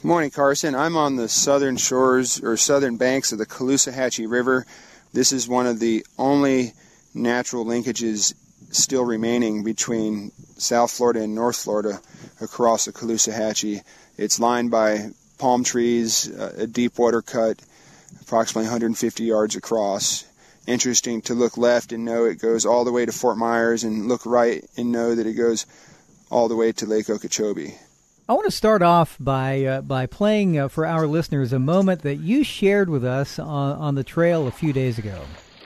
Good morning, Carson. I'm on the southern shores or southern banks of the Caloosahatchee River. This is one of the only natural linkages still remaining between South Florida and North Florida across the Caloosahatchee. It's lined by palm trees, a deep water cut, approximately 150 yards across. Interesting to look left and know it goes all the way to Fort Myers, and look right and know that it goes all the way to Lake Okeechobee. I want to start off by playing for our listeners a moment that you shared with us on the trail a few days ago.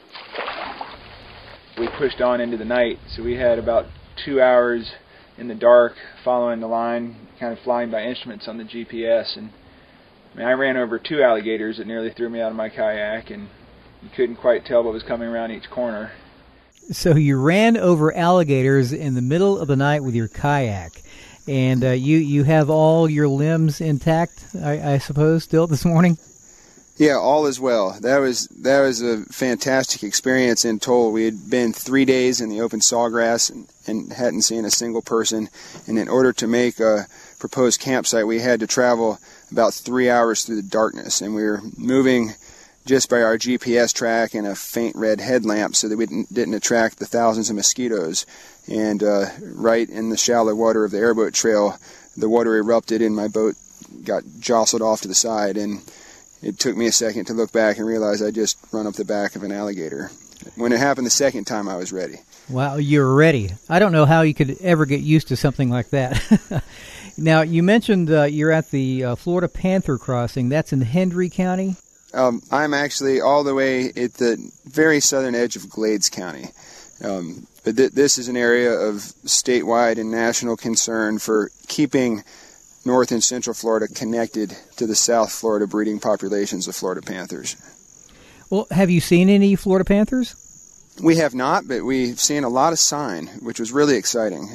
We pushed on into the night, so we had about 2 hours in the dark following the line, kind of flying by instruments on the GPS. And I ran over 2 alligators that nearly threw me out of my kayak, and you couldn't quite tell what was coming around each corner. So you ran over alligators in the middle of the night with your kayak. And you have all your limbs intact, I suppose, still this morning? Yeah, all is well. That was a fantastic experience in total. We had been 3 days in the open sawgrass and hadn't seen a single person. And in order to make a proposed campsite, we had to travel about 3 hours through the darkness. And we were moving just by our GPS track and a faint red headlamp so that we didn't attract the thousands of mosquitoes. And right in the shallow water of the airboat trail, the water erupted and my boat got jostled off to the side. And it took me a second to look back and realize I just run up the back of an alligator. When it happened the second time, I was ready. Wow, you're ready. I don't know how you could ever get used to something like that. Now, you mentioned you're at the Florida Panther Crossing. That's in Hendry County? I'm actually all the way at the very southern edge of Glades County. But this is an area of statewide and national concern for keeping North and Central Florida connected to the South Florida breeding populations of Florida panthers. Well, have you seen any Florida panthers? We have not, but we've seen a lot of sign, which was really exciting.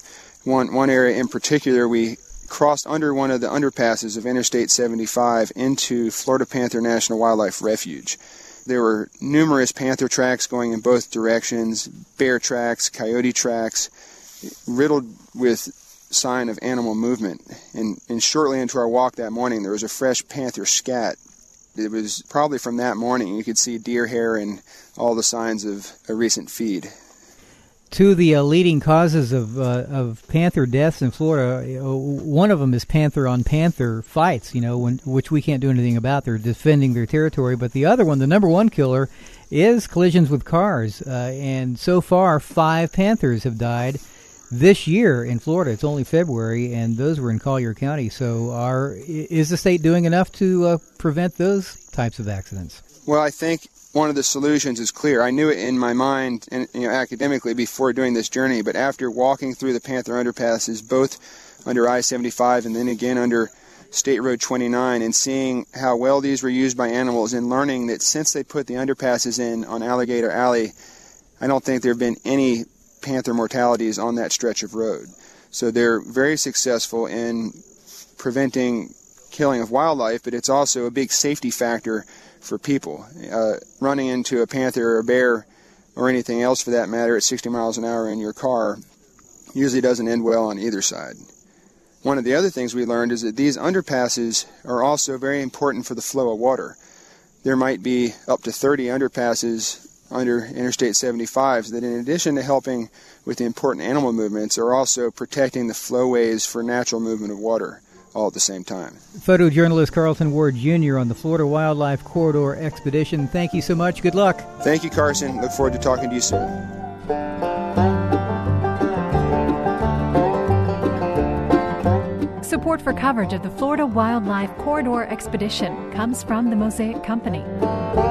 One area in particular, we crossed under one of the underpasses of Interstate 75 into Florida Panther National Wildlife Refuge. There were numerous panther tracks going in both directions, bear tracks, coyote tracks, riddled with sign of animal movement. And shortly into our walk that morning, there was a fresh panther scat. It was probably from that morning you could see deer hair and all the signs of a recent feed. Two of the leading causes of panther deaths in Florida, one of them is panther-on-panther fights, which we can't do anything about. They're defending their territory. But the other one, the number one killer, is collisions with cars. And so far, 5 panthers have died this year in Florida. It's only February, and those were in Collier County. So is the state doing enough to prevent those types of accidents? Well, I think one of the solutions is clear. I knew it in my mind and academically before doing this journey, but after walking through the Panther underpasses, both under I-75 and then again under State Road 29, and seeing how well these were used by animals, and learning that since they put the underpasses in on Alligator Alley, I don't think there have been any panther mortalities on that stretch of road. So they're very successful in preventing killing of wildlife, but it's also a big safety factor for people. Running into a panther or a bear or anything else for that matter at 60 miles an hour in your car usually doesn't end well on either side. One of the other things we learned is that these underpasses are also very important for the flow of water. There might be up to 30 underpasses under Interstate 75 that, in addition to helping with the important animal movements, are also protecting the flowways for natural movement of water all at the same time. Photojournalist Carlton Ward Jr. on the Florida Wildlife Corridor Expedition. Thank you so much. Good luck. Thank you, Carson. Look forward to talking to you soon. Support for coverage of the Florida Wildlife Corridor Expedition comes from the Mosaic Company.